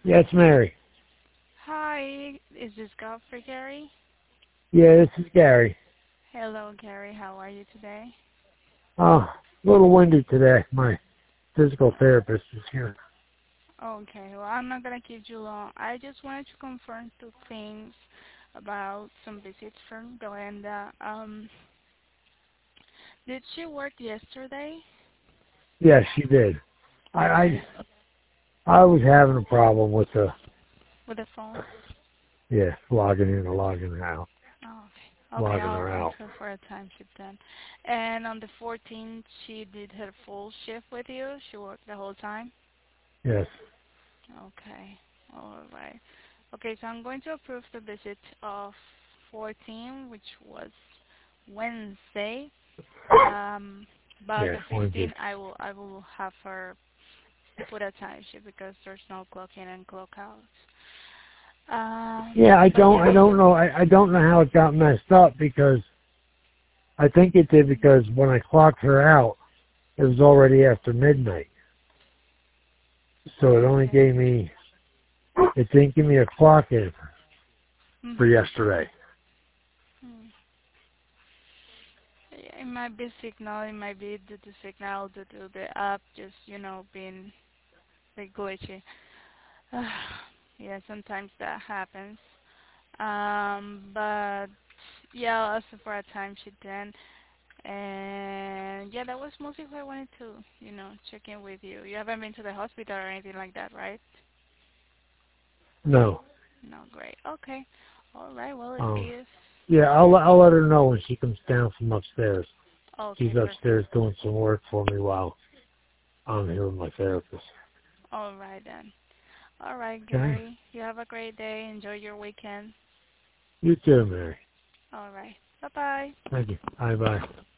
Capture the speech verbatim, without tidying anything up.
Yes, Mary. Hi, is this Godfrey Gary? Yeah, this is Gary. Hello, Gary. How are you today? Oh, a little windy today. My physical therapist is here. Okay, well, I'm not going to keep you long. I just wanted to confirm two things about some visits from Glenda. Um, did she work yesterday? Yes, she did. I, Okay. I I was having a problem with the With the phone? yeah logging in or logging out, Oh, okay. Okay, logging I'll her ask out. her for a time sheet then. And on the fourteenth, she did her full shift with you? She worked the whole time? Yes, Okay. All right. Okay, so I'm going to approve the visit of fourteen, which was Wednesday. Um, but yes, the Wednesday. fifteenth, I will I will have her put a time sheet because there's no clock in and clock out. Um, Yeah, I but don't yeah. I don't know I, I don't know how it got messed up because I think it did because when I clocked her out, it was already after midnight, so it only Okay. gave me it didn't give me a clock in for Mhm. yesterday. Hmm. It might be signal. It might be due to signal due to the app just you know being like glitchy. Yeah, sometimes that happens. Um, but yeah, I'll ask for a timesheet then. And yeah, that was mostly what I wanted to, you know, check in with you. You haven't been to the hospital or anything like that, right? No. No, great. Okay. All right. Well, if Um. if Yeah, I'll I'll let her know when she comes down from upstairs. She's okay, perfect. upstairs doing some work for me while I'm here with my therapist. All right then. All right, Okay? Gary. You have a great day. Enjoy your weekend. You too, Mary. All right. Bye bye. Thank you. Bye bye.